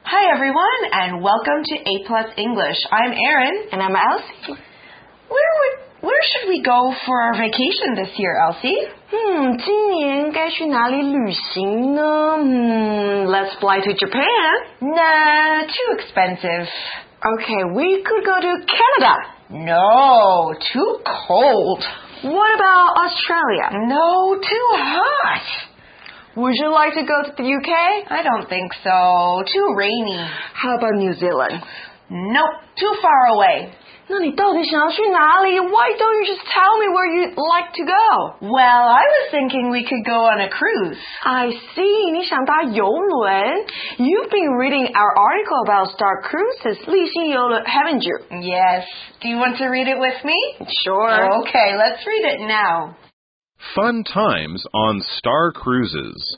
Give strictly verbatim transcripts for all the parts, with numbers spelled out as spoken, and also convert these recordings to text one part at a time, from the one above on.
Hi everyone, and welcome to A Plus English. I'm Erin. And I'm Elsie. Where would, where should we go for our vacation this year, Elsie? Hmm, 今年该去哪里旅行呢? Hmm, let's fly to Japan. Nah, too expensive. Okay, we could go to Canada. No, too cold. What about Australia? No, too hot. Would you like to go to the U K? I don't think so. Too rainy. How about New Zealand? Nope, too far away. 那你到底想要去哪里? Why don't you just tell me where you'd like to go? Well, I was thinking we could go on a cruise. I see. 你想搭邮轮? You've been reading our article about Star Cruises, 丽星邮轮, haven't you? Yes. Do you want to read it with me? Sure. Okay, let's read it now. Fun times on Star Cruises.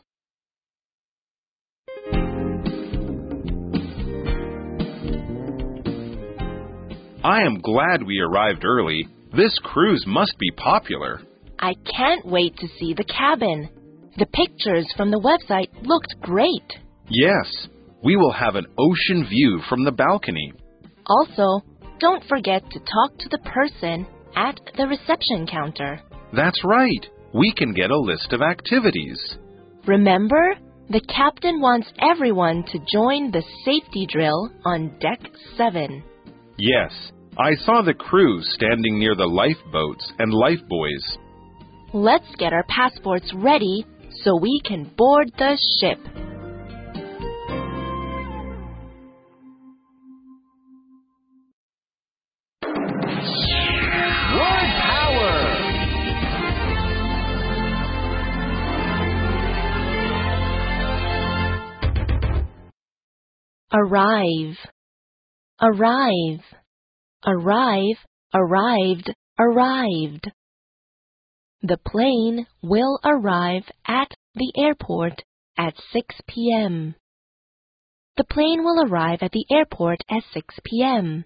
I am glad we arrived early. This cruise must be popular. I can't wait to see the cabin. The pictures from the website looked great. Yes, we will have an ocean view from the balcony. Also, don't forget to talk to the person at the reception counter. That's right. We can get a list of activities. Remember, the captain wants everyone to join the safety drill on deck seven. Yes, I saw the crew standing near the lifeboats and lifebuoys. Let's get our passports ready so we can board the ship. Word power! Arrive. Arrive, arrive, arrived, arrived. The plane will arrive at the airport at six p m The plane will arrive at the airport at six p m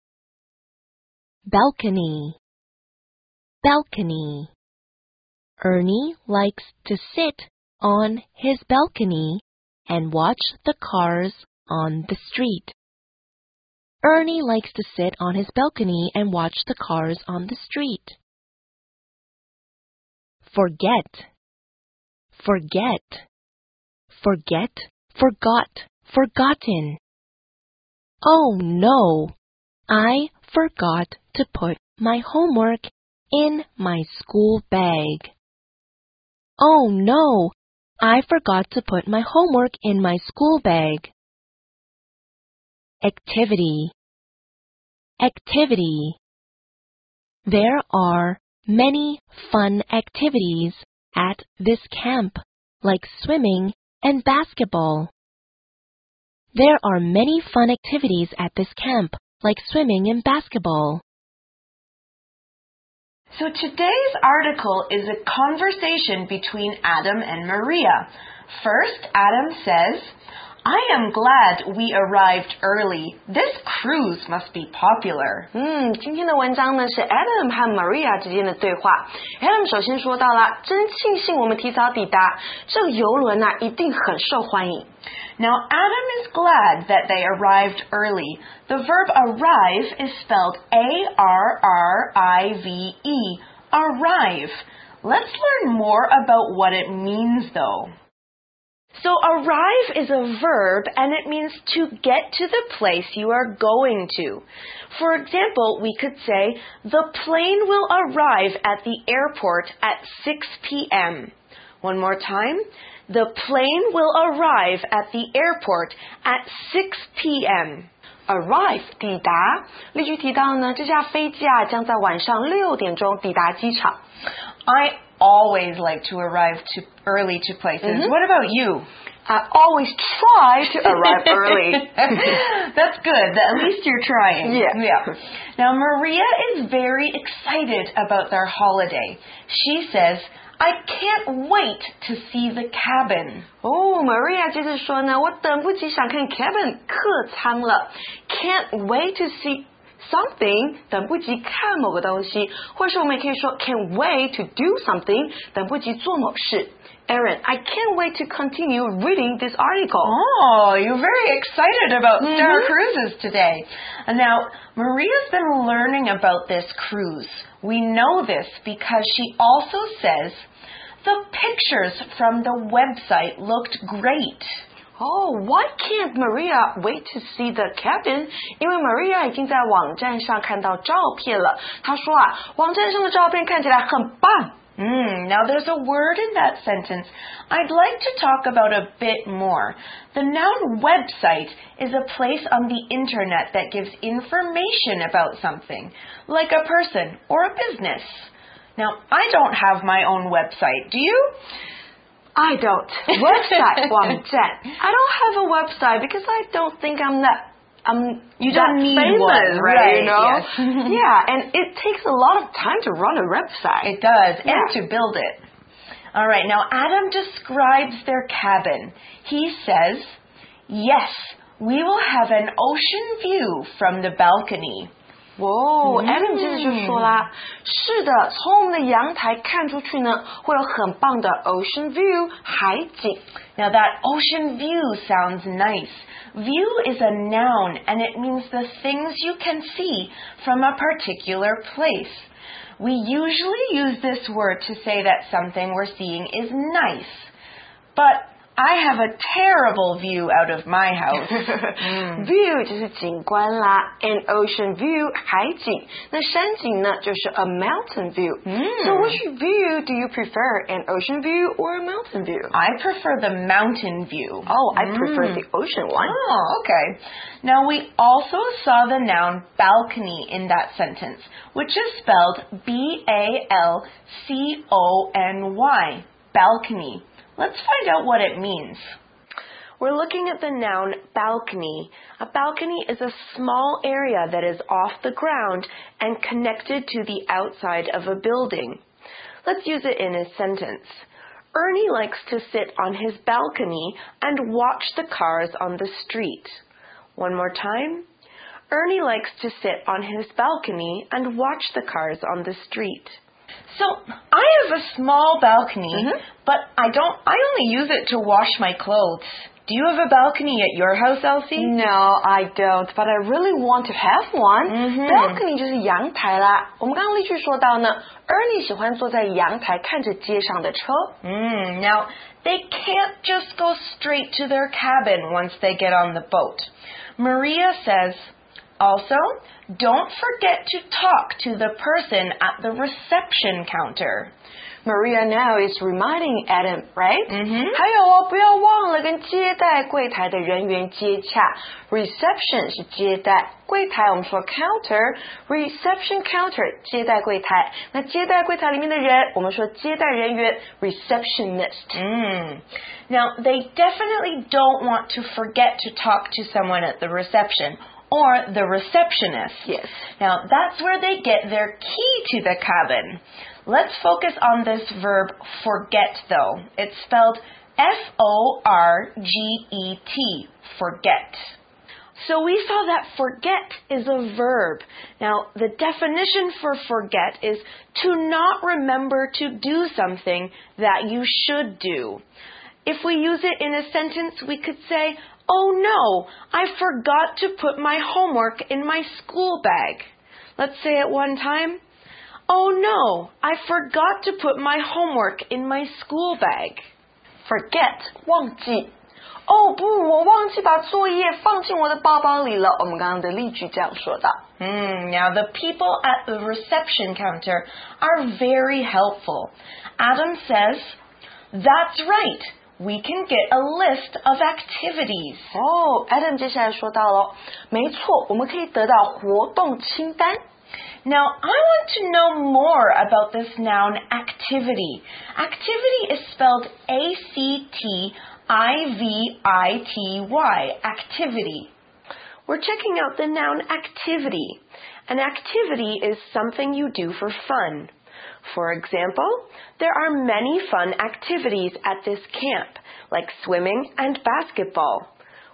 Balcony, balcony. Ernie likes to sit on his balcony and watch the cars on the street. Ernie likes to sit on his balcony and watch the cars on the street. Forget, forget, forget, forgot, forgotten. Oh no, I forgot to put my homework in my school bag. Oh no, I forgot to put my homework in my school bag. Activity, activity. There are many fun activities at this camp, like swimming and basketball. There are many fun activities at this camp, like swimming and basketball. So today's article is a conversation between Adam and Maria. First, Adam says, I am glad we arrived early. This cruise must be popular. 嗯，今天的文章呢是 Adam 和 Maria 之间的对话。Adam 首先说到了，真庆幸我们提早抵达，这个游轮啊一定很受欢迎。 Now, Adam is glad that they arrived early. The verb arrive is spelled A R R I V E, arrive. Let's learn more about what it means, though. So arrive is a verb and it means to get to the place you are going to. For example, we could say, the plane will arrive at the airport at six p m One more time. The plane will arrive at the airport at six p m Arrive 抵达，例句提到呢，这架飞机啊将在晚上六点钟抵达机场。 I always like to arrive to early to places. Mm-hmm. What about you? I always try to arrive early. That's good. At least you're trying. Yeah. Yeah. Now, Maria is very excited about their holiday. She says, I can't wait to see the cabin. Oh, Maria 接着说呢，我等不及想看 cabin 客舱了。Can't wait to see something 等不及看某个东西，或是我们也可以说 can't wait to do something 等不及做某事。Aaron, I can't wait to continue reading this article. Oh, you're very excited about Mm-hmm. Star Cruises today. And now, Maria's been learning about this cruise. We know this because she also says the pictures from the website looked great. Oh, why can't Maria wait to see the cabin? 因为 Maria 已经在网站上看到照片了。她说啊，网站上的照片看起来很棒。 Mm, now there's a word in that sentence I'd like to talk about a bit more. The noun website is a place on the internet that gives information about something, like a person or a business. Now, I don't have my own website. Do you? I don't. Website 网站 I don't have a website because I don't think I'm that Um, you don't need famous, one, right? right? You know? Yes. Yeah, and it takes a lot of time to run a website. It does, Yeah. and to build it. All right, now Adam describes their cabin. He says, yes, we will have an ocean view from the balcony. 哇、wow, 嗯 Adam 接着就说啦，是的，从我们的阳台看出去呢，会有很棒的 ocean view 海景。 Now that ocean view sounds nice. View is a noun and it means the things you can see from a particular place. We usually use this word to say that something we're seeing is nice. But I have a terrible view out of my house. mm. View 就是景观啦 ，an ocean view 海景。那山景呢，就是 a mountain view. Mm. So which view do you prefer, an ocean view or a mountain view? I prefer the mountain view. Oh, I Mm. prefer the ocean one. Oh, okay. Now we also saw the noun balcony in that sentence, which is spelled B A L C O N Y. Balcony. Let's find out what it means. We're looking at the noun balcony. A balcony is a small area that is off the ground and connected to the outside of a building. Let's use it in a sentence. Ernie likes to sit on his balcony and watch the cars on the street. One more time. Ernie likes to sit on his balcony and watch the cars on the street. So, I have a small balcony, Mm-hmm. but I don't I only use it to wash my clothes. Do you have a balcony at your house, Elsie? No, I don't, but I really want to have one. Mm-hmm. Balcony 就是阳台啦。我们刚刚例句说到呢 ，Ernie 喜欢坐在阳台看着街上的车。 Mm, now, they can't just go straight to their cabin once they get on the boat. Maria says, also, don't forget to talk to the person at the reception counter. Maria now is reminding Adam, right? Mm-hmm. 还有哦，不要忘了跟接待柜台的人员接洽。Reception 是接待，柜台我们说 counter，reception counter 接待柜台。那接待柜台里面的人，我们说接待人员 receptionist。 Mm. Now, they definitely don't want to forget to talk to someone at the reception or the receptionist. Yes. Now, that's where they get their key to the cabin. Let's focus on this verb forget, though. It's spelled F O R G E T, forget. So we saw that forget is a verb. Now, the definition for forget is to not remember to do something that you should do. If we use it in a sentence, we could say, oh no, I forgot to put my homework in my school bag. Let's say it one time. Oh no, I forgot to put my homework in my school bag. Forget 忘记。哦不，我忘记把作业放进我的包包里了。我们刚刚的例句这样说的。 Mm, now, the people at the reception counter are very helpful. Adam says, that's right. We can get a list of activities. 哦 Adam 接下来说到了，没错，我们可以得到活动清单。 Now, I want to know more about this noun activity. Activity is spelled A C T I V I T Y, activity. We're checking out the noun activity. An activity is something you do for fun. For example, there are many fun activities at this camp, like swimming and basketball.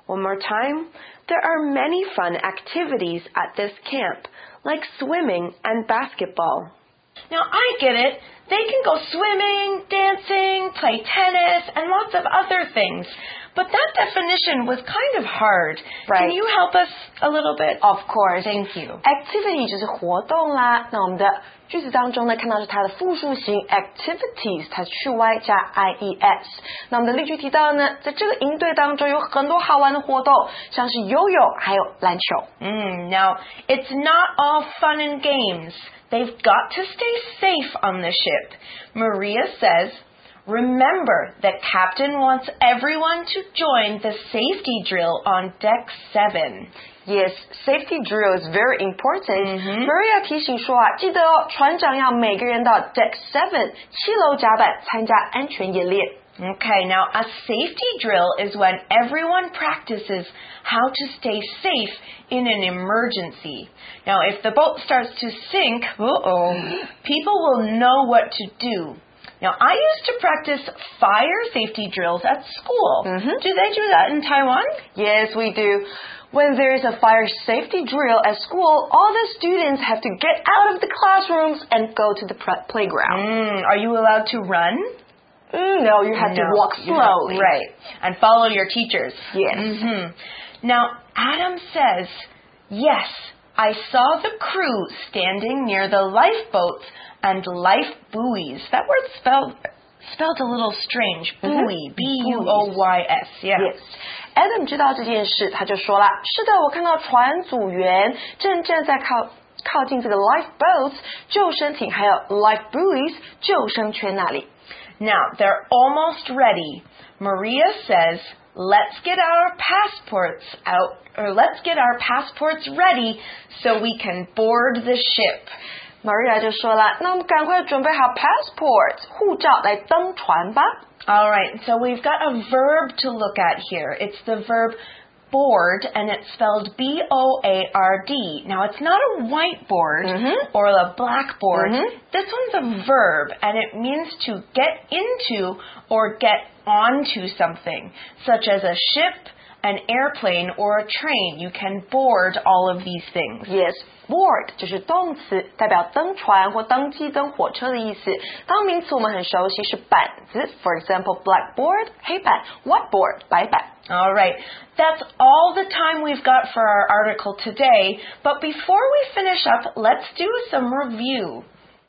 One more time. There are many fun activities at this camp, like swimming and basketball. Now, I get it. They can go swimming, dancing, play tennis, and lots of other things. But that definition was kind of hard. Right. Can you help us a little bit? Of course. Thank you. Activity 就是活动啦。那我们的句子当中呢，看到是它的复数形 activities， 它去 y 加 ies。那我们的例句提到呢，在这个营队当中有很多好玩的活动，像是游泳还有篮球。 Mm, now, it's not all fun and games. They've got to stay safe on the ship. Maria says, remember, the captain wants everyone to join the safety drill on deck seven. Yes, safety drill is very important. Mm-hmm. Maria 提醒说啊，记得哦，船长要每个人到 deck seven 七楼甲板参加安全演练。 Okay, now a safety drill is when everyone practices how to stay safe in an emergency. Now, if the boat starts to sink, uh-oh, people will know what to do. Now, I used to practice fire safety drills at school. Mm-hmm. Do they do that in Taiwan? Yes, we do. When there is a fire safety drill at school, all the students have to get out of the classrooms and go to the playground. Mm, are you allowed to run? Mm, no, you have no, to walk slowly. Have, right, and follow your teachers. Yes. Mm-hmm. Now, Adam says, yes, I saw the crew standing near the lifeboats and life buoys. That word spelled spelled a little strange. Buoy, B U O Y S. Yeah. Yes. Adam 知道这件事，他就说了，是的，我看到船组员正站在靠靠近这个 lifeboats 救生艇，还有 life buoys 救生圈那里。 Now, they're almost ready. Maria says, let's get our passports out, or let's get our passports ready so we can board the ship. Maria 就说了，那我们赶快准备好 passport 护照来登船吧。 All right, so we've got a verb to look at here. It's the verb board, and it's spelled B O A R D. Now, it's not a whiteboard mm-hmm. or a blackboard. Mm-hmm. This one's a verb, and it means to get into or get onto something, such as a ship, an airplane, or a train. You can board all of these things. Yes, board 就是动词，代表登船或登机登火车的意思。当名词我们很熟悉是板子 ，for example, blackboard 黑板 ，whiteboard 白板。 All right, that's all the time we've got for our article today. But before we finish up, let's do some review.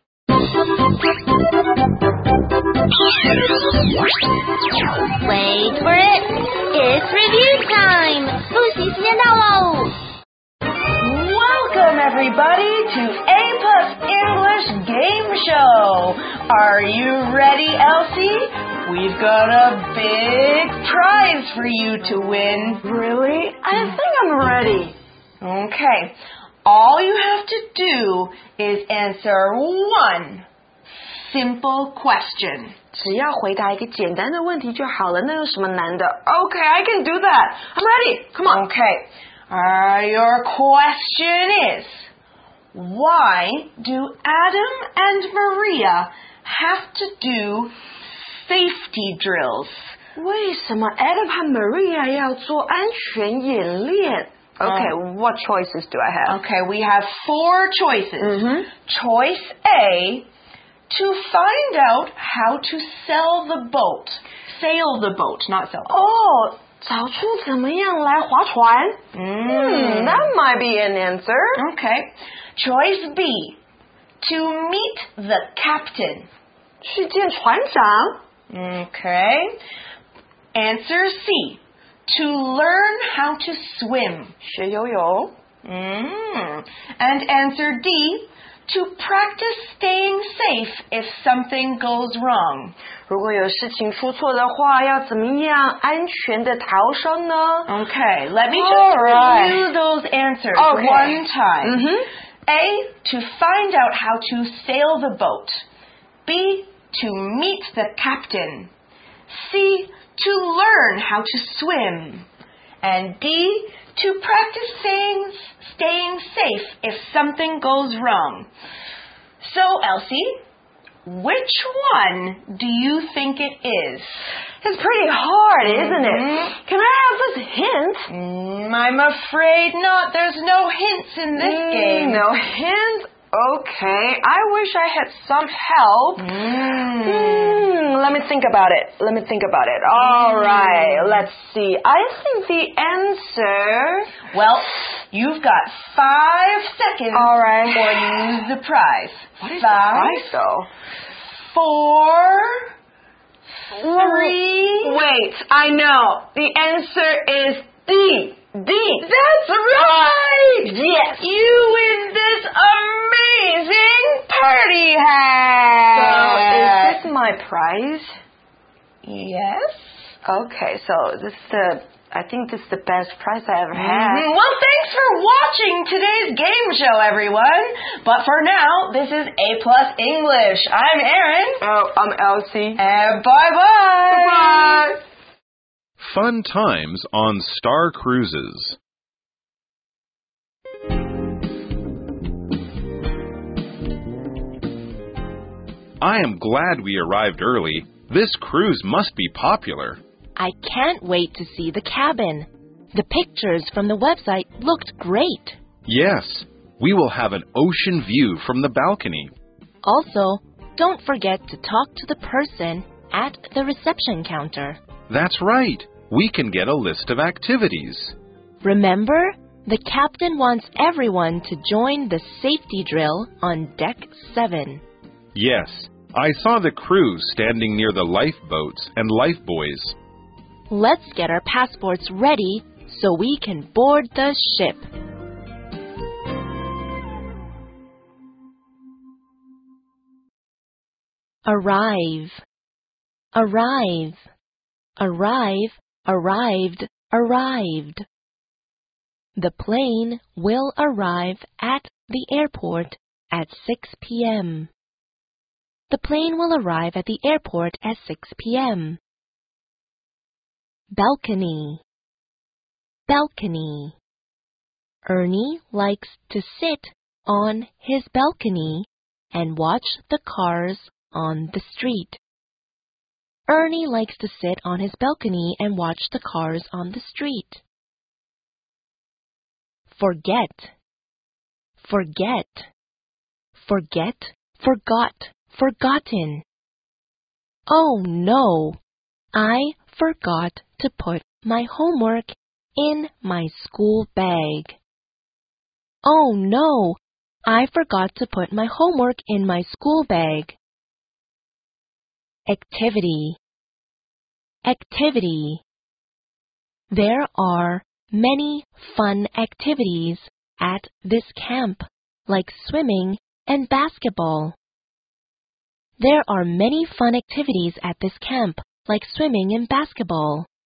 Wait for it. It's review time. 复习时间到喽。 Welcome everybody to A Plus English Game Show. Are you ready, Elsie? We've got a big prize for you to win. Really? I think I'm ready. Okay. All you have to do is answer one simple question. 只要回答一个简单的问题就好了，那有什么难的 ？Okay, I can do that. I'm ready. Come on. Okay. Uh, your question is, why do Adam and Maria have to do safety drills? 为什么 Adam 和 Maria 要做安全演练 ？Okay, um, what choices do I have? Okay, we have four choices. Mm-hmm. Choice A, to find out how to sell the boat. Sail the boat, not sell. Oh, 找出怎么样来划船 Mm. Hmm, that might be an answer. Okay. Choice B, to meet the captain. 去见船长 Okay. Answer C, to learn how to swim. 学游泳 Mm. And answer D, to practice staying safe if something goes wrong. 如果有事情出错的话，要怎么样安全的逃生呢 Okay, let me just All right. review those answers Okay. one time. Mm-hmm. A, to find out how to sail the boat. B, to meet the captain. C, to learn how to swim. And D, to practice staying, staying safe if something goes wrong. So, Elsie, which one do you think it is? It's pretty hard, isn't it? Mm-hmm. Can I have this hint? Mm, I'm afraid not. There's no hints in this Mm, game. No hint? Okay. I wish I had some help. Mm. Mm, let me think about it. Let me think about it. All Mm. right. Let's see. I think the answer... Well, you've got five seconds All right. or you lose the prize. What is Five, the price, though? Four, three. Wait, I know. The answer is D. D. That's right! Yes. You win this amazing party hat! So, is this my prize? Yes? Okay, so this is the... I think this is the best prize I ever had. Mhm. Well, thanks for watching today's game show, everyone. But for now, this is A Plus English. I'm Erin. Oh, I'm Elsie. And bye-bye. Bye. Fun times on Star Cruises. I am glad we arrived early. This cruise must be popular. I can't wait to see the cabin. The pictures from the website looked great. Yes, we will have an ocean view from the balcony. Also, don't forget to talk to the person at the reception counter. That's right. We can get a list of activities. Remember, the captain wants everyone to join the safety drill on deck seven. Yes, I saw the crew standing near the lifeboats and lifebuoys. Let's get our passports ready so we can board the ship. Arrive, arrive, arrive, arrived, arrived. The plane will arrive at the airport at six p m The plane will arrive at the airport at six p m Balcony, balcony. Ernie likes to sit on his balcony and watch the cars on the street. Ernie likes to sit on his balcony and watch the cars on the street. Forget, forget, forget, forgot, forgotten. Oh no, I forgot to put my homework in my school bag. Oh no, I forgot to put my homework in my school bag. Activity, activity. There are many fun activities at this camp, like swimming and basketball. There are many fun activities at this camp, like swimming and basketball.